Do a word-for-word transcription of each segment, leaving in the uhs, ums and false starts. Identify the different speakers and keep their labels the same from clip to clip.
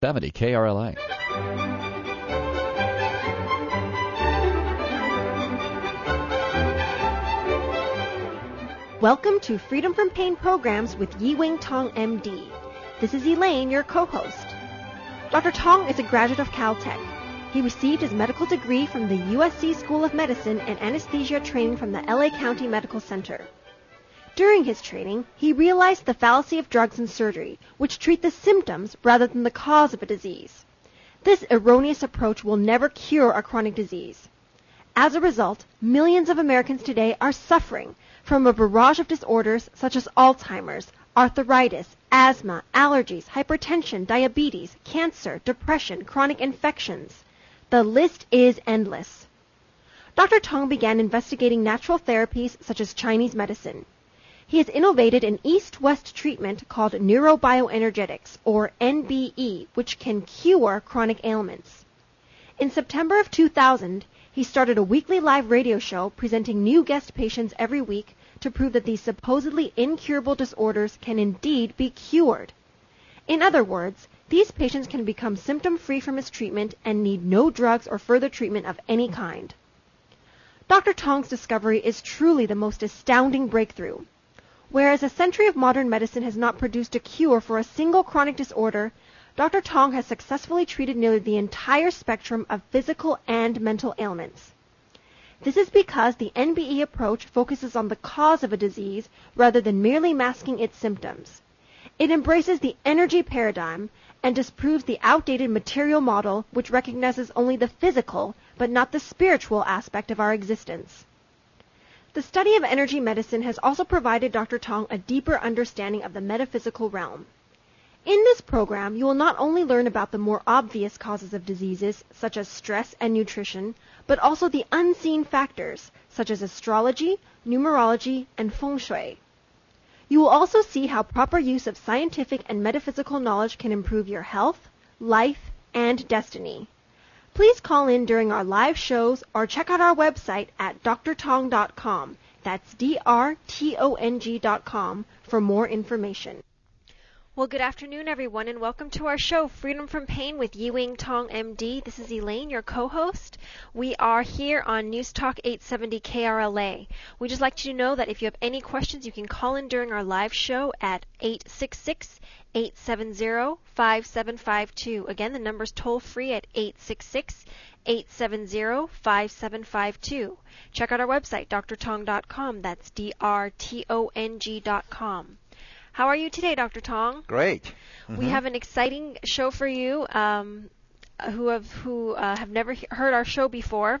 Speaker 1: seventy K R L A.
Speaker 2: Welcome to Freedom from Pain Programs with Yi-Wing Tong, M D. This is Elaine, your co-host. Doctor Tong is a graduate of Caltech. He received his medical degree from the U S C School of Medicine and anesthesia training from the L A County Medical Center. During his training, he realized the fallacy of drugs and surgery, which treat the symptoms rather than the cause of a disease. This erroneous approach will never cure a chronic disease. As a result, millions of Americans today are suffering from a barrage of disorders such as Alzheimer's, arthritis, asthma, allergies, hypertension, diabetes, cancer, depression, chronic infections. The list is endless. Doctor Tong began investigating natural therapies such as Chinese medicine. He has innovated an east-west treatment called neurobioenergetics, or N B E, which can cure chronic ailments. In September of two thousand, he started a weekly live radio show presenting new guest patients every week to prove that these supposedly incurable disorders can indeed be cured. In other words, these patients can become symptom-free from his treatment and need no drugs or further treatment of any kind. Doctor Tong's discovery is truly the most astounding breakthrough. Whereas a century of modern medicine has not produced a cure for a single chronic disorder, Doctor Tong has successfully treated nearly the entire spectrum of physical and mental ailments. This is because the N B E approach focuses on the cause of a disease rather than merely masking its symptoms. It embraces the energy paradigm and disproves the outdated material model which recognizes only the physical but not the spiritual aspect of our existence. The study of energy medicine has also provided Doctor Tong a deeper understanding of the metaphysical realm. In this program, you will not only learn about the more obvious causes of diseases, such as stress and nutrition, but also the unseen factors, such as astrology, numerology, and feng shui. You will also see how proper use of scientific and metaphysical knowledge can improve your health, life, and destiny. Please call in during our live shows or check out our website at d r tong dot com. That's D R T O N G dot com for more information. Well, good afternoon, everyone, and welcome to our show, Freedom from Pain with Yi-Wing Tong, M D. This is Elaine, your co-host. We are here on News Talk eight seventy K R L A. We'd just like you to know that if you have any questions, you can call in during our live show at eight six six, eight seven zero, five seven five two. Again, the number's toll-free at eight six six, eight seven zero, five seven five two. Check out our website, d r tong dot com. That's D R T O N G dot com. How are you today, Doctor Tong?
Speaker 3: Great.
Speaker 2: Mm-hmm. We have an exciting show for you. Um, who have who uh, have never he- heard our show before,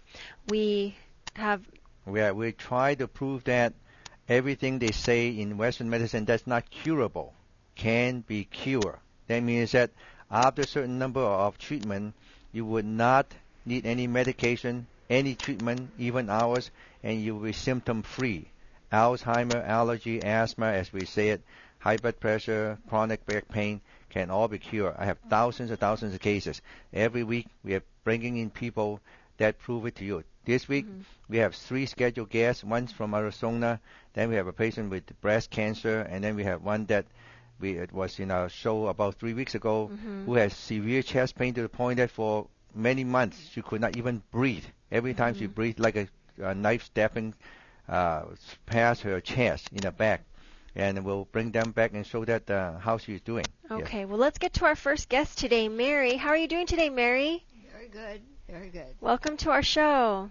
Speaker 2: we have.
Speaker 3: We are, we try to prove that everything they say in Western medicine that's not curable can be cured. That means that after a certain number of treatment, you would not need any medication, any treatment, even ours, and you will be symptom-free. Alzheimer, allergy, asthma, as we say it, high blood pressure, chronic back pain can all be cured. I have thousands and thousands of cases. Every week we are bringing in people that prove it to you. This week mm-hmm. we have three scheduled guests. One's from Arizona. Then we have a patient with breast cancer. And then we have one that we it was in our show about three weeks ago mm-hmm. who has severe chest pain to the point that for many months she could not even breathe. Every time mm-hmm. she breathed like a, a knife stabbing uh, past her chest in the back. And we'll bring them back and show that uh, how she's doing.
Speaker 2: Okay,
Speaker 3: yes.
Speaker 2: Well, let's get to our first guest today, Mary. How are you doing today, Mary?
Speaker 4: Very good, very good.
Speaker 2: Welcome to our show.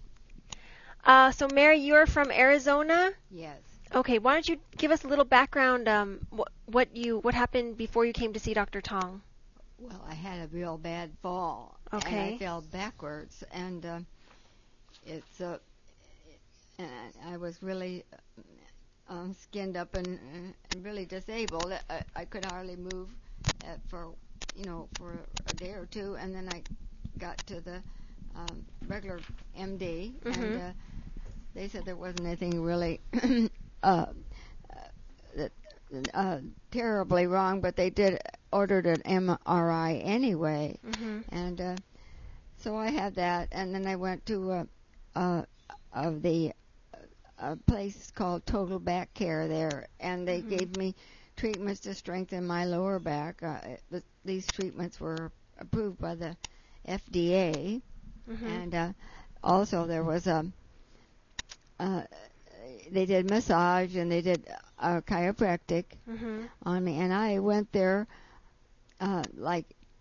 Speaker 2: Uh, so, Mary, you're from Arizona?
Speaker 4: Yes.
Speaker 2: Okay, why don't you give us a little background, um, what, what you what happened before you came to see Doctor Tong?
Speaker 4: Well, I had a real bad fall.
Speaker 2: Okay.
Speaker 4: And I fell backwards, and uh, it's uh, and I was really um, skinned up and, and really disabled. I, I could hardly move uh, for you know for a day or two, and then I got to the um, regular M D,
Speaker 2: mm-hmm.
Speaker 4: and uh, they said there wasn't anything really uh, uh, uh, terribly wrong, but they did ordered an M R I anyway,
Speaker 2: mm-hmm.
Speaker 4: and uh, so I had that, and then I went to uh, uh, of the a place called Total Back Care there, and they mm-hmm. gave me treatments to strengthen my lower back. Uh, the, these treatments were approved by the F D A,
Speaker 2: Mm-hmm.
Speaker 4: and uh, also there was a. Uh, they did massage and they did uh, chiropractic
Speaker 2: Mm-hmm.
Speaker 4: on me, and I went there uh, like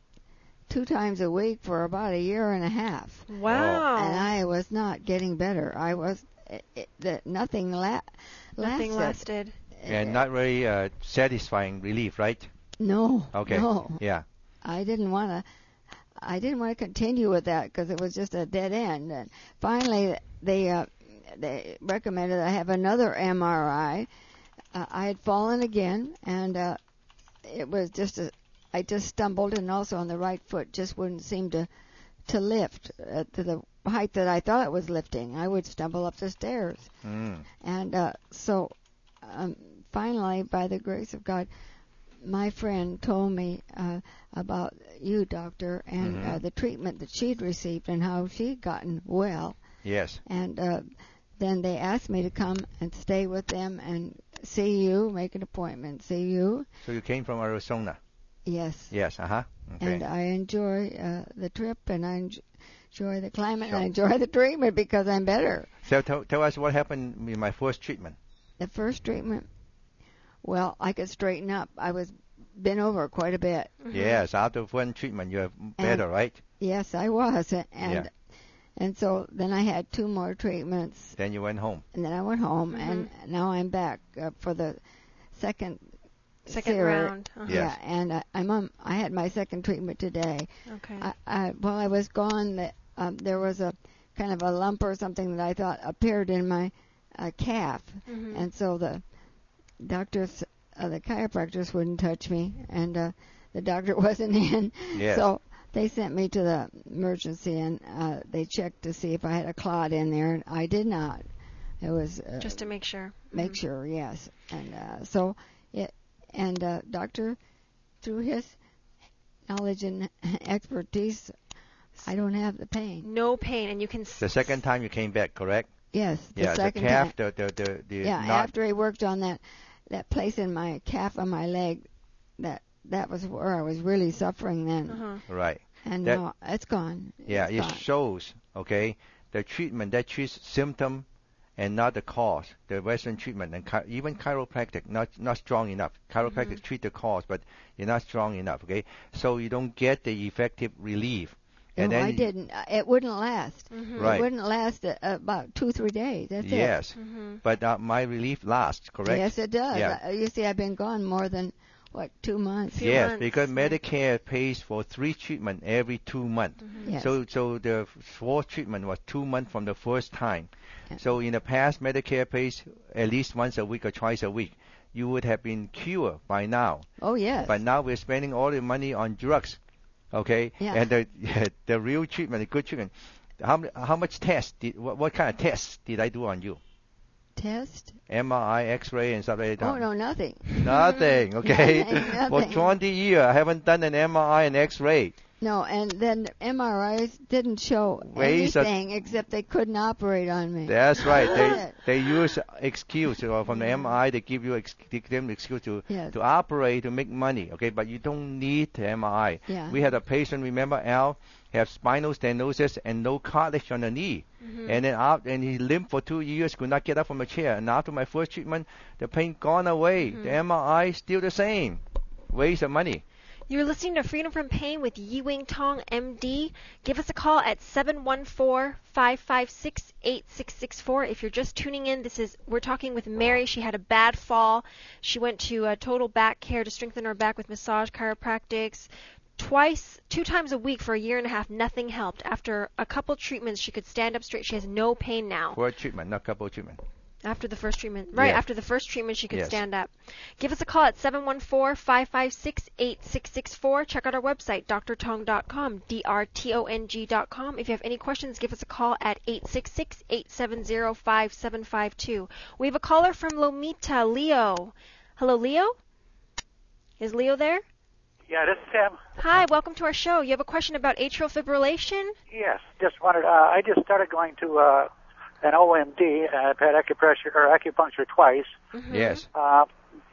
Speaker 4: two times a week for about a year and a half,
Speaker 2: Wow.
Speaker 4: and I was not getting better. I was it, it, the, nothing la-
Speaker 2: Nothing
Speaker 4: lasted.
Speaker 2: lasted.
Speaker 3: And not very uh, satisfying relief, right?
Speaker 4: No.
Speaker 3: Okay.
Speaker 4: No.
Speaker 3: Yeah.
Speaker 4: I didn't want to. I didn't want to continue with that because it was just a dead end. And finally, they uh, they recommended I have another M R I. Uh, I had fallen again, and uh, it was just a. I just stumbled, and also on the right foot just wouldn't seem to to lift uh, to the height that I thought it was lifting. I would stumble up the stairs,
Speaker 3: Mm.
Speaker 4: and uh, so um, finally, by the grace of God, my friend told me uh, about you, doctor, and
Speaker 3: Mhm.
Speaker 4: uh, the treatment that she'd received and how she'd gotten well.
Speaker 3: Yes.
Speaker 4: And uh, then they asked me to come and stay with them and see you, make an appointment, see you.
Speaker 3: So you came from Arizona.
Speaker 4: Yes.
Speaker 3: Yes. Uh huh. Okay.
Speaker 4: And I enjoy uh, the trip, and I enj- enjoy the climate,
Speaker 3: Sure.
Speaker 4: and I enjoy the treatment because I'm better.
Speaker 3: So tell, tell us what happened with my first treatment.
Speaker 4: The first treatment, well, I could straighten up. I was bent over quite a bit.
Speaker 2: Mm-hmm.
Speaker 3: Yes. After one treatment, you're better, right?
Speaker 4: Yes, I was, and
Speaker 3: Yeah.
Speaker 4: and so then I had two more treatments,
Speaker 3: Then you went home.
Speaker 4: and then I went home,
Speaker 2: Mhm.
Speaker 4: and now I'm back uh, for the second
Speaker 2: Second
Speaker 4: series.
Speaker 2: round. Uh-huh.
Speaker 3: Yeah.
Speaker 4: Yeah, and I, I'm on, I had my second treatment today.
Speaker 2: Okay.
Speaker 4: I, I, while I was gone, the, um, there was a kind of a lump or something that I thought appeared in my uh, calf,
Speaker 2: Mhm.
Speaker 4: and so the doctors, uh, the chiropractors wouldn't touch me, and uh, the doctor wasn't in.
Speaker 3: Yes.
Speaker 4: So they sent me to the emergency, and uh, they checked to see if I had a clot in there, and I did not. It was uh,
Speaker 2: Just to make sure.
Speaker 4: make
Speaker 2: Mhm.
Speaker 4: sure, yes. And uh, so it, and uh, doctor, through his knowledge and expertise, I don't have the pain.
Speaker 2: No pain, and you can. s-
Speaker 3: The second time you came back, correct?
Speaker 4: Yes, the
Speaker 3: Yeah. The
Speaker 4: second
Speaker 3: calf,
Speaker 4: time.
Speaker 3: the the the, the
Speaker 4: Yeah,
Speaker 3: knot.
Speaker 4: after he worked on that that place in my calf on my leg, that that was where I was really suffering then.
Speaker 2: Uh-huh.
Speaker 3: Right.
Speaker 4: And
Speaker 3: That-
Speaker 4: now it's gone.
Speaker 3: Yeah.
Speaker 4: It's
Speaker 3: It
Speaker 4: gone.
Speaker 3: shows. Okay. The treatment that treats symptom and not the cause. The Western treatment and chi- even chiropractic not not strong enough. Chiropractic
Speaker 2: Mhm.
Speaker 3: treat the cause, but you're not strong enough. Okay, so you don't get the effective relief. And
Speaker 4: no,
Speaker 3: then
Speaker 4: I didn't. Uh, It wouldn't last.
Speaker 2: Mhm.
Speaker 3: Right.
Speaker 4: It wouldn't last uh, about two, three days. That's it.
Speaker 3: yes,
Speaker 2: Mhm.
Speaker 3: but uh, my relief lasts. Correct.
Speaker 4: Yes, it does.
Speaker 3: Yeah.
Speaker 4: Uh, you see, I've been gone more than what two months.
Speaker 2: Few
Speaker 3: Yes,
Speaker 2: months,
Speaker 3: because
Speaker 2: right.
Speaker 3: Medicare pays for three treatment every two months.
Speaker 2: Mhm.
Speaker 4: Yes.
Speaker 3: So so the fourth treatment was two months from the first time.
Speaker 4: Yeah.
Speaker 3: So in the past, Medicare pays at least once a week or twice a week. You would have been cured by now.
Speaker 4: Oh yes.
Speaker 3: But now we're spending all the money on drugs, okay?
Speaker 4: Yeah.
Speaker 3: And the the real treatment, the good treatment. How m- how much test did what, what kind of tests did I do on you?
Speaker 4: Test?
Speaker 3: M R I, X-ray, and stuff like that.
Speaker 4: Oh no, nothing.
Speaker 3: Nothing, okay?
Speaker 4: Nothing,
Speaker 3: For
Speaker 4: nothing.
Speaker 3: twenty years, I haven't done an M R I and X-ray.
Speaker 4: No, and then M R Is didn't show
Speaker 3: Ways of-
Speaker 4: anything except they couldn't operate on me.
Speaker 3: That's right. They
Speaker 4: Yeah.
Speaker 3: they use excuse or from the
Speaker 4: Yeah.
Speaker 3: M R I. They give you ex- they give them excuse to
Speaker 4: Yes.
Speaker 3: to operate to make money. Okay, but you don't need the M R I.
Speaker 4: Yeah.
Speaker 3: We had a patient. Remember, Al, have spinal stenosis and no cartilage on the knee,
Speaker 2: Mhm.
Speaker 3: and then out and he limped for two years, could not get up from a chair. And after my first treatment, the pain gone away.
Speaker 2: Mhm.
Speaker 3: The M R I still the same. Waste of money.
Speaker 2: You're listening to Freedom from Pain with Yi-Wing Tong, M D. Give us a call at seven one four, five five six, eight six six four. If you're just tuning in, this is we're talking with Mary. She had a bad fall. She went to uh, Total Back Care to strengthen her back with massage chiropractics. Twice, two times a week for a year and a half, nothing helped. After a couple treatments, she could stand up straight. She has no pain now.
Speaker 3: First treatment, not couple treatment.
Speaker 2: After the first treatment. Right,
Speaker 3: Yes.
Speaker 2: after the first treatment, she could
Speaker 3: Yes.
Speaker 2: stand up. Give us a call at seven one four, five five six, eight six six four. Check out our website, d r tong dot com, D R T O N G dot com. If you have any questions, give us a call at eight six six, eight seven zero, five seven five two. We have a caller from Lomita, Leo. Hello, Leo? Is Leo there?
Speaker 1: Yeah, this is Tim.
Speaker 2: Hi, welcome to our show. You have a question about atrial fibrillation?
Speaker 1: Yes, just wondered. Uh, I just started going to uh, an O M D. I've had acupressure or acupuncture twice.
Speaker 2: Mhm.
Speaker 3: Yes.
Speaker 1: Uh,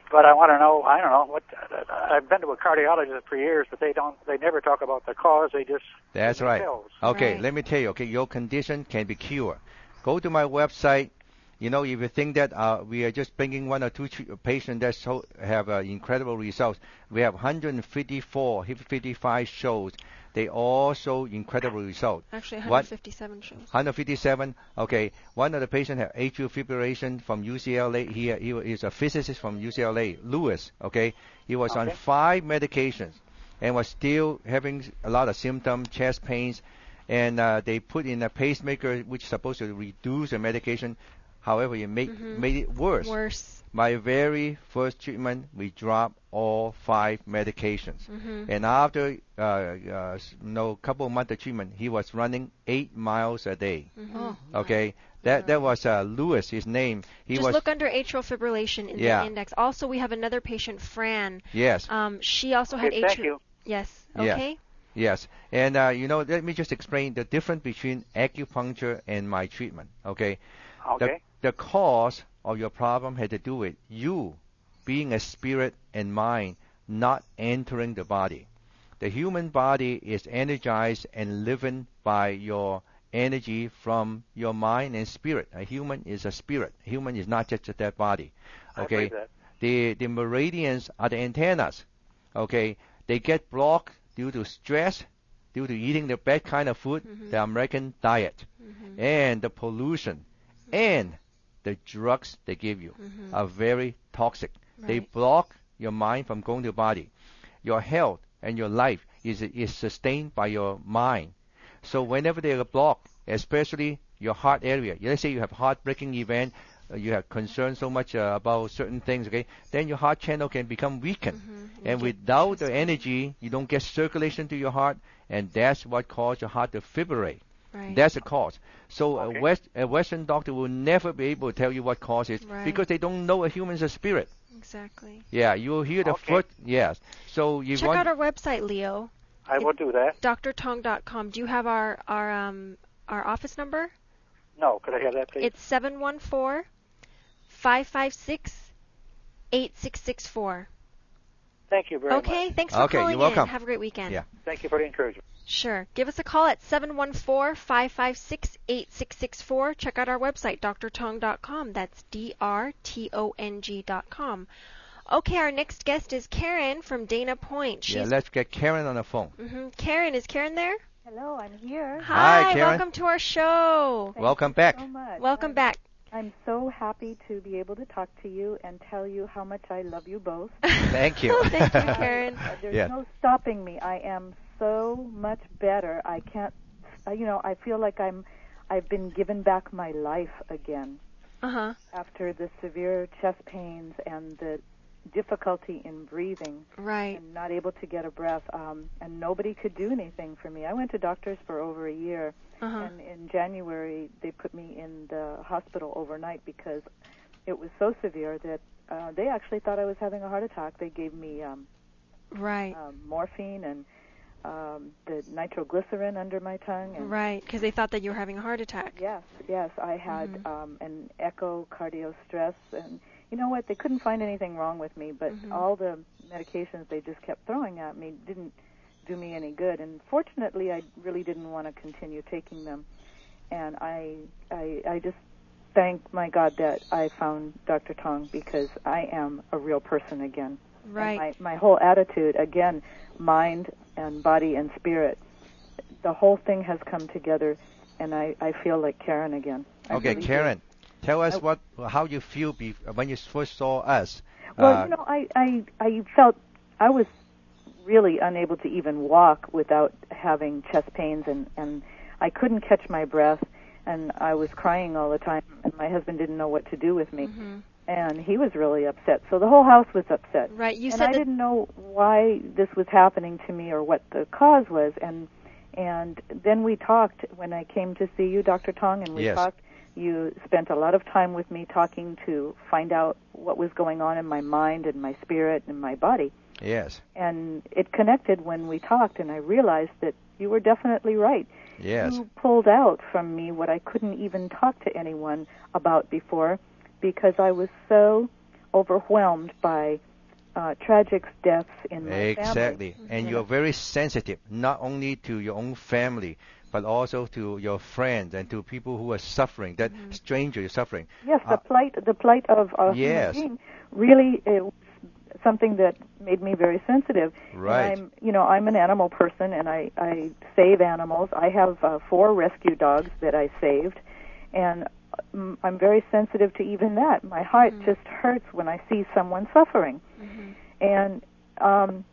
Speaker 1: but I want to know. I don't know what. I've been to a cardiologist for years, but they don't. They never talk about the cause. They just.
Speaker 3: That's
Speaker 1: give me
Speaker 3: right.
Speaker 1: pills.
Speaker 3: Okay,
Speaker 2: Right.
Speaker 3: let me tell you. Okay, your condition can be cured. Go to my website. You know, if you think that uh, we are just bringing one or two tr- patients that so have uh, incredible results, we have one hundred fifty-four, one hundred fifty-five shows. They all show incredible results.
Speaker 2: Actually,
Speaker 3: What?
Speaker 2: one hundred fifty-seven shows.
Speaker 3: one hundred fifty-seven. Okay, one of the patients had atrial fibrillation from U C L A. He he is a physicist from U C L A, Lewis. Okay, he was on
Speaker 1: Okay.
Speaker 3: five medications and was still having a lot of symptoms, chest pains, and uh, they put in a pacemaker which is supposed to reduce the medication. However, it made
Speaker 2: Mhm.
Speaker 3: made it worse.
Speaker 2: Worse.
Speaker 3: My very first treatment, we dropped all five medications.
Speaker 2: Mhm.
Speaker 3: And after uh, uh, no couple of months of treatment, he was running eight miles a day.
Speaker 2: Mhm.
Speaker 4: Oh,
Speaker 3: Okay, that that was uh, Lewis, his name. He
Speaker 2: Just
Speaker 3: was
Speaker 2: look under atrial fibrillation in
Speaker 3: Yeah.
Speaker 2: the index. Also, we have another patient, Fran.
Speaker 3: yes,
Speaker 2: Um, she also had
Speaker 1: Okay,
Speaker 2: atrial.
Speaker 1: thank you.
Speaker 2: Yes.
Speaker 3: Yeah.
Speaker 2: Okay.
Speaker 3: yes. And uh, you know, let me just explain the difference between acupuncture and my treatment. Okay,
Speaker 1: Okay.
Speaker 3: the the cause of your problem had to do with you being a spirit and mind not entering the body. The human body is energized and living by your energy from your mind and spirit. A human is a spirit. A human is not just that body.
Speaker 1: I
Speaker 3: Okay.
Speaker 1: believe that.
Speaker 3: The the meridians are the antennas. Okay. They get blocked due to stress, due to eating the bad kind of food,
Speaker 2: Mhm.
Speaker 3: the American diet,
Speaker 2: Mhm.
Speaker 3: and the pollution, and the drugs they give you
Speaker 2: Mhm.
Speaker 3: are very toxic. They
Speaker 2: Right.
Speaker 3: block your mind from going to the body. Your health and your life is is sustained by your mind. So whenever they are blocked, especially your heart area, let's say you have heartbreaking event, uh, you have concern so much uh, about certain things, okay, then your heart channel can become weakened.
Speaker 2: Mhm. You
Speaker 3: And
Speaker 2: get
Speaker 3: without the
Speaker 2: chest pain.
Speaker 3: energy, you don't get circulation to your heart, and that's what causes your heart to fibrillate.
Speaker 2: Right.
Speaker 3: That's the cause. So
Speaker 1: Okay.
Speaker 3: a, West, a Western doctor will never be able to tell you what cause it
Speaker 2: Right.
Speaker 3: because they don't know a human's a spirit.
Speaker 2: Exactly.
Speaker 3: Yeah, you'll hear the
Speaker 1: Okay.
Speaker 3: first. Yes. So you
Speaker 2: Check
Speaker 3: want.
Speaker 2: out our website, Leo.
Speaker 1: I will do that.
Speaker 2: D R tong dot com. Do you have our our um our office number?
Speaker 1: No, could I have that, please?
Speaker 2: It's seven one four, five five six, eight six six four.
Speaker 1: Thank you very
Speaker 2: Okay,
Speaker 1: much.
Speaker 2: thanks for
Speaker 3: Okay, you're
Speaker 2: calling
Speaker 3: welcome.
Speaker 2: in. Have a great weekend.
Speaker 3: Yeah.
Speaker 1: Thank you for the encouragement.
Speaker 2: Sure. Give us a call at seven one four, five five six, eight six six four. Check out our website, D R tong dot com. That's D R T O N G dot com. Okay, our next guest is Karen from Dana Point. She's
Speaker 3: Yeah, let's get Karen on the phone.
Speaker 2: hmm Karen, is Karen there?
Speaker 5: Hello, I'm here.
Speaker 3: Hi, Karen.
Speaker 2: Welcome to our show.
Speaker 5: Thank
Speaker 3: Welcome
Speaker 5: you
Speaker 3: back.
Speaker 5: So much.
Speaker 2: Welcome
Speaker 5: I'm,
Speaker 2: back.
Speaker 5: I'm so happy to be able to talk to you and tell you how much I love you both.
Speaker 3: Thank you.
Speaker 2: Thank you, Karen.
Speaker 5: Uh, There's
Speaker 3: Yeah.
Speaker 5: no stopping me. I am so much better. I can't, uh, you know, I feel like I'm, I've been given back my life again
Speaker 2: Uh-huh.
Speaker 5: after the severe chest pains and the difficulty in breathing
Speaker 2: Right.
Speaker 5: and not able to get a breath. Um, and nobody could do anything for me. I went to doctors for over a year.
Speaker 2: Uh-huh.
Speaker 5: And in January, they put me in the hospital overnight because it was so severe that uh, they actually thought I was having a heart attack. They gave me um,
Speaker 2: Right.
Speaker 5: um, morphine and um, the nitroglycerin under my tongue. And
Speaker 2: Right, because they thought that you were having a heart attack.
Speaker 5: Yes, yes. I had
Speaker 2: Mhm.
Speaker 5: um, an echocardio stress. And you know what? They couldn't find anything wrong with me, but
Speaker 2: Mhm.
Speaker 5: all the medications they just kept throwing at me didn't do me any good. And fortunately, I really didn't want to continue taking them. And I, I, I just thank my God that I found Doctor Tong because I am a real person again.
Speaker 2: Right.
Speaker 5: And my, my whole attitude, again, mind and body and spirit, the whole thing has come together, and I, I feel like Karen again. I
Speaker 3: Okay,
Speaker 5: really do.
Speaker 3: Karen, tell us
Speaker 5: I-
Speaker 3: what how you feel be, when you first saw us.
Speaker 5: Well,
Speaker 3: Uh,
Speaker 5: you know, I, I, I felt I was really unable to even walk without having chest pains, and, and I couldn't catch my breath, and I was crying all the time, and my husband didn't know what to do with me,
Speaker 2: Mhm.
Speaker 5: and he was really upset. So the whole house was upset.
Speaker 2: Right. You
Speaker 5: and
Speaker 2: said
Speaker 5: I
Speaker 2: that.
Speaker 5: didn't know why this was happening to me or what the cause was, and and then we talked when I came to see you, Doctor Tong, and we
Speaker 3: Yes.
Speaker 5: talked. You spent a lot of time with me talking to find out what was going on in my mind and my spirit and my body.
Speaker 3: yes,
Speaker 5: And it connected when we talked, and I realized that you were definitely right.
Speaker 3: yes,
Speaker 5: You pulled out from me what I couldn't even talk to anyone about before because I was so overwhelmed by uh, tragic deaths in my
Speaker 3: Exactly.
Speaker 5: family.
Speaker 3: And
Speaker 5: You
Speaker 3: you're
Speaker 5: know?
Speaker 3: very sensitive, not only to your own family, but also to your friends and to people who are suffering, that
Speaker 2: Mm-hmm.
Speaker 3: stranger is suffering.
Speaker 5: Yes, the
Speaker 3: Uh,
Speaker 5: plight the plight of a
Speaker 3: Yes.
Speaker 5: human being really is something that made me very sensitive.
Speaker 3: Right.
Speaker 5: And I'm, you know, I'm an animal person, and I I save animals. I have uh, four rescue dogs that I saved, and um, I'm very sensitive to even that. My heart
Speaker 2: Mhm.
Speaker 5: just hurts when I see someone suffering.
Speaker 2: Mm-hmm.
Speaker 5: And um,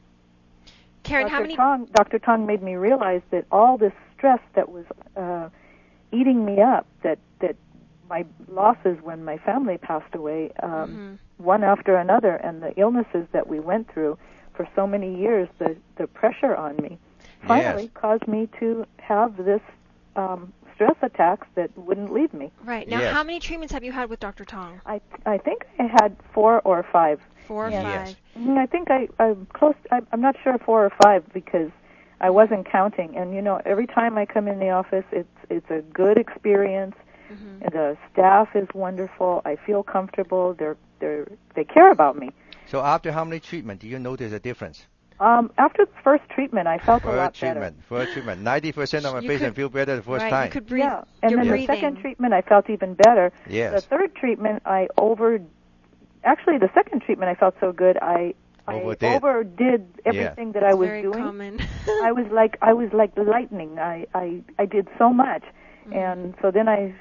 Speaker 2: Karen,
Speaker 5: Doctor
Speaker 2: how many?
Speaker 5: Tong, Doctor Tong made me realize that all this stress that was uh, eating me up, that that my losses when my family passed away, um,
Speaker 2: Mhm.
Speaker 5: one after another, and the illnesses that we went through for so many years, the the pressure on me, finally
Speaker 3: Yes.
Speaker 5: caused me to have this um, stress attacks that wouldn't leave me.
Speaker 2: Right. Now,
Speaker 3: Yes.
Speaker 2: how many treatments have you had with Doctor Tong?
Speaker 5: I I think I had four or five.
Speaker 2: Four or
Speaker 3: Yes.
Speaker 2: five?
Speaker 5: Mm, I think I, I'm close. I, I'm not sure four or five because I wasn't counting. And you know, every time I come in the office, it's it's a good experience.
Speaker 2: Mm-hmm.
Speaker 5: The staff is wonderful. I feel comfortable. They're they're they care about me.
Speaker 3: So after how many treatment do you notice a difference?
Speaker 5: Um, after the first treatment, I felt a lot
Speaker 3: First treatment. First treatment. ninety percent of my
Speaker 2: You
Speaker 3: patients
Speaker 2: could-
Speaker 3: feel better the first
Speaker 2: right.
Speaker 3: time.
Speaker 2: You could breathe.
Speaker 5: better. Yeah, and
Speaker 2: Your
Speaker 5: then
Speaker 2: breathing.
Speaker 5: the second treatment, I felt even better. The
Speaker 3: Yes.
Speaker 5: third treatment, I over. Actually, the second treatment, I felt so good. I
Speaker 3: Overdid.
Speaker 5: I overdid everything that I was
Speaker 2: Very
Speaker 5: doing.
Speaker 2: common.
Speaker 5: I was like I was like lightning. I I I did so much,
Speaker 2: Mm-hmm.
Speaker 5: and so then I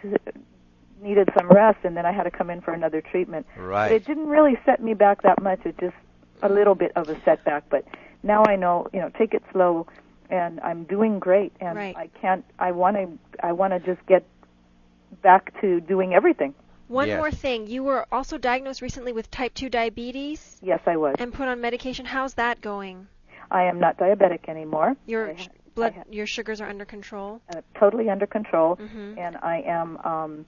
Speaker 5: needed some rest, and then I had to come in for another treatment. But
Speaker 3: Right.
Speaker 5: it didn't really set me back that much. It just a little bit of a setback. But now I know, you know, take it slow, and I'm doing great. And
Speaker 2: Right.
Speaker 5: I can't. I want to. I want to just get back to doing everything.
Speaker 2: One
Speaker 3: Yes.
Speaker 2: more thing. You were also diagnosed recently with type two diabetes
Speaker 5: Yes, I was.
Speaker 2: and put on medication. How's that going?
Speaker 5: I am not diabetic anymore.
Speaker 2: Your
Speaker 5: I
Speaker 2: sh-
Speaker 5: ha-
Speaker 2: blood,
Speaker 5: I ha-
Speaker 2: your sugars are under control.
Speaker 5: uh, totally under control,
Speaker 2: Mhm.
Speaker 5: and I am. Um,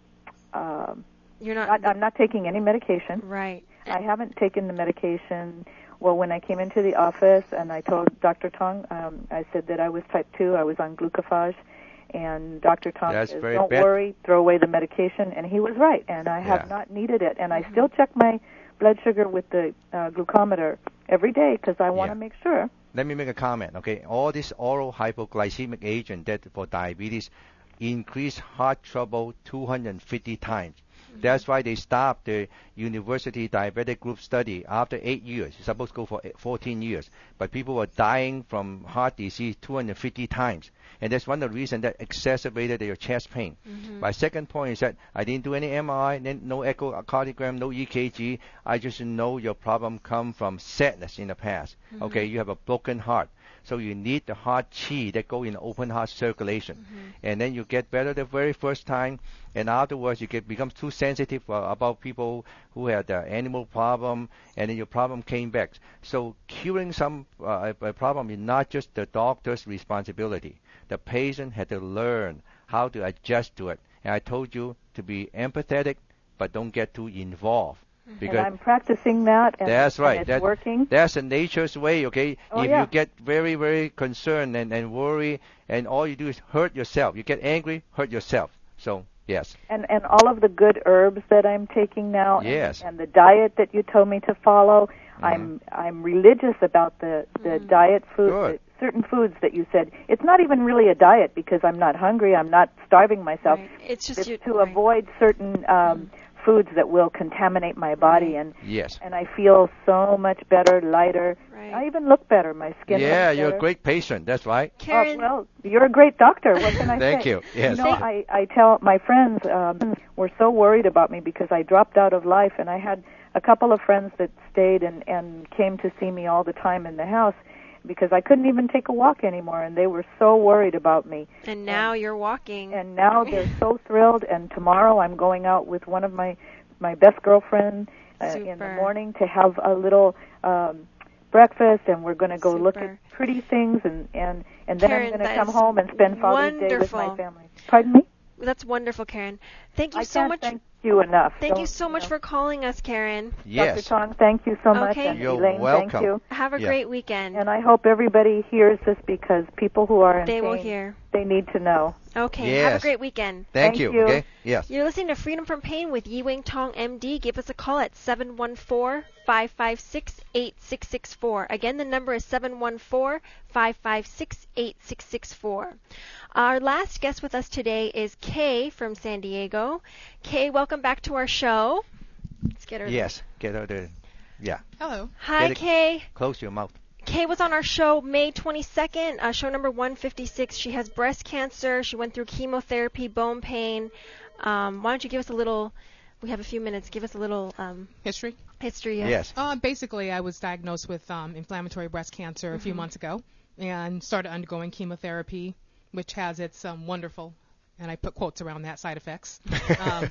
Speaker 5: um,
Speaker 2: You're not,
Speaker 5: not, I'm not taking any medication.
Speaker 2: right.
Speaker 5: I haven't taken the medication. Well, when I came into the office and I told Doctor Tong, um, I said that I was type two. I was on glucophage, and Doctor Tong
Speaker 3: That's
Speaker 5: says,
Speaker 3: very
Speaker 5: "Don't
Speaker 3: bad.
Speaker 5: worry, throw away the medication." And he was right, and I have
Speaker 3: Yeah.
Speaker 5: not needed it. And I still check my blood sugar with the uh, glucometer every day because I want to
Speaker 3: Yeah.
Speaker 5: make sure.
Speaker 3: Let me make a comment. Okay, all this oral hypoglycemic agent that for diabetes increase heart trouble two hundred fifty times. That's why they stopped the university diabetic group study after eight years. It's supposed to go for eight- fourteen years, but people were dying from heart disease two hundred fifty times, and that's one of the reasons that exacerbated their chest pain.
Speaker 2: Mhm.
Speaker 3: My second point is that I didn't do any M R I, then no echocardiogram, no E K G. I just know your problem come from sadness in the past. Okay, you have a broken heart. So you need the heart chi that go in open heart circulation. And then you get better the very first time, and afterwards you get become too sensitive uh, about people who had the animal problem, and then your problem came back. So curing some uh, a, a problem is not just the doctor's responsibility. The patient had to learn how to adjust to it. And I told you to be empathetic, but don't get too involved.
Speaker 5: And I'm practicing that, and,
Speaker 3: That's right.
Speaker 5: and it's
Speaker 3: That-
Speaker 5: working.
Speaker 3: That's the nature's way, okay?
Speaker 5: Oh,
Speaker 3: if
Speaker 5: yeah.
Speaker 3: you get very, very concerned and, and worry, and all you do is hurt yourself. You get angry, hurt yourself. So, yes.
Speaker 5: And and all of the good herbs that I'm taking now, and-
Speaker 3: Yes.
Speaker 5: and, the diet that you told me to follow. I'm I'm religious about the the diet food,
Speaker 3: Good.
Speaker 5: the certain foods that you said. It's not even really a diet because I'm not hungry. I'm not starving myself.
Speaker 2: Right. It's just
Speaker 5: It's
Speaker 2: you,
Speaker 5: to
Speaker 2: right.
Speaker 5: avoid certain um, foods that will contaminate my body, and
Speaker 3: Yes.
Speaker 5: and I feel so much better, lighter.
Speaker 2: Right.
Speaker 5: I even look better. My skin.
Speaker 3: Yeah,
Speaker 5: looks
Speaker 3: you're a
Speaker 5: better.
Speaker 3: great patient. That's right.
Speaker 5: Oh,
Speaker 2: Karen,
Speaker 5: well, you're a great doctor. What can I
Speaker 3: Thank
Speaker 5: say?
Speaker 3: you. Yes.
Speaker 5: You know, I, I tell my friends um, were so worried about me because I dropped out of life, and I had a couple of friends that stayed and, and came to see me all the time in the house because I couldn't even take a walk anymore, and they were so worried about me.
Speaker 2: and now you're walking.
Speaker 5: And now they're so thrilled, and tomorrow I'm going out with one of my, my best girlfriend uh, in the
Speaker 2: Super.
Speaker 5: morning to have a little um, breakfast, and we're going to go look
Speaker 2: Super.
Speaker 5: at pretty things, and, and, and then
Speaker 2: Karen,
Speaker 5: I'm going to
Speaker 2: that
Speaker 5: come
Speaker 2: is
Speaker 5: home and spend Father's Day with my
Speaker 2: wonderful.
Speaker 5: family. Pardon me?
Speaker 2: That's wonderful, Karen. Thank you
Speaker 5: I
Speaker 2: so
Speaker 5: can't
Speaker 2: much.
Speaker 5: thank you enough.
Speaker 2: Thank
Speaker 5: Don't,
Speaker 2: you so much
Speaker 5: know.
Speaker 2: for calling us, Karen.
Speaker 3: Yes.
Speaker 5: Doctor Tong, thank you so much.
Speaker 2: Okay.
Speaker 5: And
Speaker 3: You're
Speaker 5: Elaine,
Speaker 3: welcome.
Speaker 5: thank you.
Speaker 2: Have a
Speaker 3: Yeah.
Speaker 2: great weekend.
Speaker 5: And I hope everybody hears this because people who are in
Speaker 2: They
Speaker 5: pain,
Speaker 2: will hear.
Speaker 5: they need to know.
Speaker 2: Okay.
Speaker 3: Yes.
Speaker 2: Have a great weekend.
Speaker 3: Thank,
Speaker 5: Thank
Speaker 3: you.
Speaker 5: you.
Speaker 3: Okay. Yes.
Speaker 2: You're listening to Freedom from Pain with Yi-Wing Tong, M D. Give us a call at seven one four, five five six, eight six six four. Again, the number is seven one four, five five six, eight six six four. Our last guest with us today is Kay from San Diego. Kay, welcome back to our show. Let's get her.
Speaker 3: Yes. Get out there. Yeah.
Speaker 6: Hello.
Speaker 2: Hi,
Speaker 3: Get it-
Speaker 2: Kay.
Speaker 3: Close your mouth.
Speaker 2: Kay was on our show May twenty-second, uh, show number one fifty-six. She has breast cancer. She went through chemotherapy, bone pain. Um, why don't you give us a little, we have a few minutes, give us a little um,
Speaker 6: History.
Speaker 2: history. Yes.
Speaker 3: Yes.
Speaker 6: Uh, basically, I was diagnosed with um, inflammatory breast cancer a few months ago and started undergoing chemotherapy, which has its um, wonderful, and I put quotes around that, side effects. Um,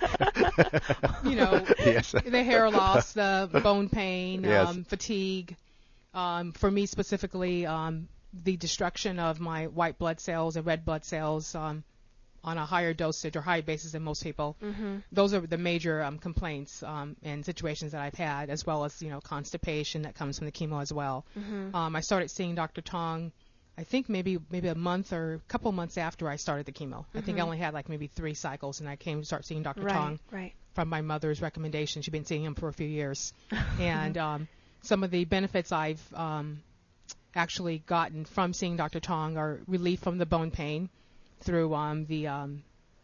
Speaker 6: you know,
Speaker 3: Yes.
Speaker 6: the hair loss, the bone pain,
Speaker 3: Yes.
Speaker 6: um, fatigue. Um, for me specifically, um, the destruction of my white blood cells and red blood cells um, on a higher dosage or higher basis than most people.
Speaker 2: Mm-hmm.
Speaker 6: Those are the major um, complaints um, and situations that I've had, as well as, you know, constipation that comes from the chemo as well.
Speaker 2: Mm-hmm.
Speaker 6: Um, I started seeing Doctor Tong, I think maybe maybe a month or a couple months after I started the chemo. I think I only had like maybe three cycles, and I came to start seeing Doctor
Speaker 2: Right,
Speaker 6: Tong
Speaker 2: right.
Speaker 6: from my mother's recommendation. She'd been seeing him for a few years. And um, some of the benefits I've um, actually gotten from seeing Doctor Tong are relief from the bone pain through um, the um,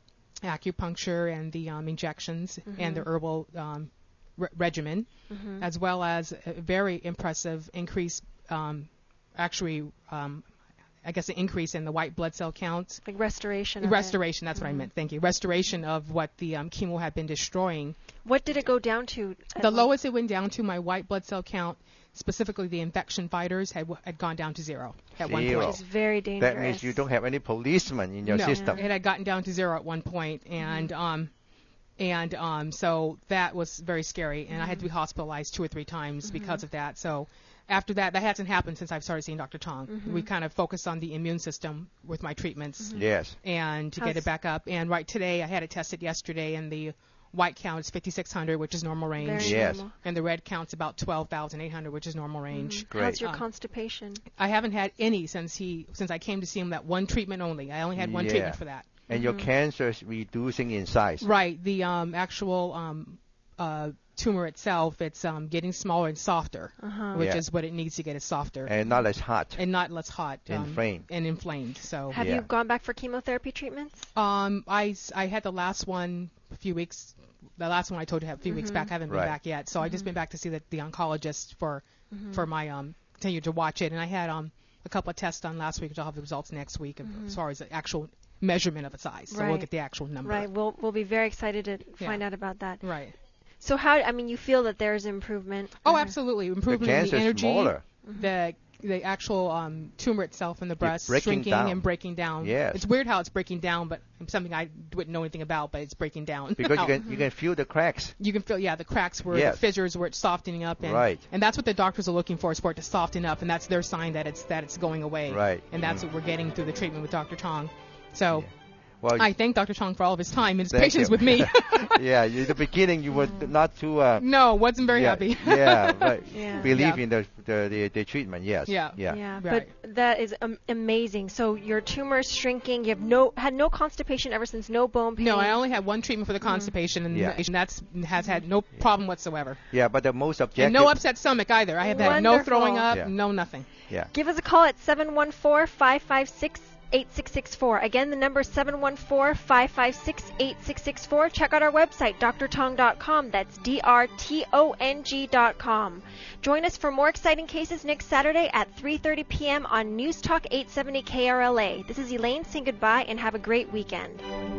Speaker 6: acupuncture and the um, injections and the herbal um, re- regimen,
Speaker 2: Mm-hmm.
Speaker 6: as well as a very impressive increase, um, actually, um, I guess an increase in the white blood cell counts.
Speaker 2: Like restoration. of it.
Speaker 6: Restoration, that's what I meant. Thank you. Restoration of what the um, chemo had been destroying.
Speaker 2: What did it go down to? at
Speaker 6: The
Speaker 2: one-
Speaker 6: lowest it went down to, my white blood cell count, specifically the infection fighters, had had gone down to zero at one
Speaker 3: Zero.
Speaker 6: point.
Speaker 2: Which is very dangerous.
Speaker 3: That means you don't have any policemen in your
Speaker 6: no,
Speaker 3: system.
Speaker 6: it had gotten down to zero at one point, and um, and um, so that was very scary, and I had to be hospitalized two or three times because of that. So after that, that hasn't happened since I've started seeing Doctor Tong. We kind of focused on the immune system with my treatments,
Speaker 3: Yes.
Speaker 6: and to get
Speaker 2: How's-
Speaker 6: it back up. And right today, I had it tested yesterday, and the white count is fifty-six hundred, which is normal range.
Speaker 2: Very
Speaker 3: Yes.
Speaker 2: normal.
Speaker 6: And the red count's about twelve thousand eight hundred, which is normal range.
Speaker 3: Great.
Speaker 2: How's your
Speaker 6: Um,
Speaker 2: constipation?
Speaker 6: I haven't had any since he since I came to see him. That one treatment only. I only had one
Speaker 3: Yeah.
Speaker 6: treatment for that.
Speaker 3: And your cancer is reducing in size.
Speaker 6: Right. The um, actual um, uh, tumor itself, it's um, getting smaller and softer,
Speaker 2: Uh-huh.
Speaker 6: which
Speaker 3: Yeah.
Speaker 6: is what it needs to get. Is softer
Speaker 3: And not as hot.
Speaker 6: and not less hot. Um,
Speaker 3: Inflamed.
Speaker 6: and inflamed. So
Speaker 2: Have
Speaker 3: yeah.
Speaker 2: you gone back for chemotherapy treatments?
Speaker 6: um, I s- I had the last one a few weeks. The last one I told you a few weeks back. I haven't been
Speaker 3: Right.
Speaker 6: back yet. So I just been back to see the, the oncologist for for my um continue to watch it. And I had um a couple of tests done last week, which I'll have the results next week as far as the actual measurement of the size. So we'll
Speaker 2: Right.
Speaker 6: get the actual number.
Speaker 2: Right. We'll we'll be very excited to find
Speaker 6: Yeah.
Speaker 2: out about that.
Speaker 6: Right.
Speaker 2: So how? I mean, you feel that there's improvement.
Speaker 6: Oh, absolutely.
Speaker 3: The
Speaker 6: Improvement in
Speaker 3: cancer
Speaker 6: the
Speaker 3: is
Speaker 6: energy,
Speaker 3: smaller.
Speaker 6: the the actual um, tumor itself in the breast
Speaker 3: breaking
Speaker 6: shrinking
Speaker 3: down.
Speaker 6: and breaking down.
Speaker 3: Yes.
Speaker 6: It's weird how it's breaking down, but something I wouldn't know anything about, but it's breaking down.
Speaker 3: Because
Speaker 6: How-
Speaker 3: you can you can feel the cracks.
Speaker 6: you can feel, yeah, the cracks where
Speaker 3: Yes.
Speaker 6: the fissures where it's softening up, and
Speaker 3: Right.
Speaker 6: and that's what the doctors are looking for, is for it to soften up, and that's their sign that it's that it's going away.
Speaker 3: Right.
Speaker 6: And that's what we're getting through the treatment with Doctor Tong. So
Speaker 3: Well,
Speaker 6: I thank Doctor Tong for all of his time and his
Speaker 3: Thank
Speaker 6: patience
Speaker 3: you.
Speaker 6: with me.
Speaker 3: yeah, in the beginning you were not too uh,
Speaker 6: no, wasn't very
Speaker 3: yeah,
Speaker 6: happy.
Speaker 3: yeah, but
Speaker 2: Yeah.
Speaker 3: believe
Speaker 6: Yeah.
Speaker 3: in the, the the the treatment. Yes.
Speaker 6: Yeah.
Speaker 3: Yeah.
Speaker 2: Yeah,
Speaker 6: Right.
Speaker 2: but that is um, amazing. So your tumor is shrinking. You have no had no constipation ever since, no bone pain.
Speaker 6: No, I only had one treatment for the constipation, and
Speaker 3: Yeah.
Speaker 6: that's has had no problem whatsoever.
Speaker 3: Yeah, but the most objective.
Speaker 6: And no upset stomach either. I have had no
Speaker 2: Wonderful.
Speaker 6: throwing up,
Speaker 3: Yeah.
Speaker 6: no nothing.
Speaker 3: Yeah.
Speaker 2: Give us a call at seven one four, five five six, eight six six four. Again, the number is seven one four, five five six, eight six six four. Check out our website, d r tong dot com. That's D R T O N G dot com. Join us for more exciting cases next Saturday at three thirty p.m. on News Talk eight seventy K R L A. This is Elaine saying goodbye and have a great weekend.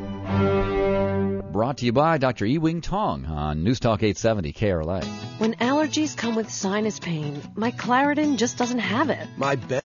Speaker 7: Brought to you by Doctor Yi-Wing Tong on News Talk eight seventy K R L A.
Speaker 8: When allergies come with sinus pain, my Claritin just doesn't have it.
Speaker 9: My best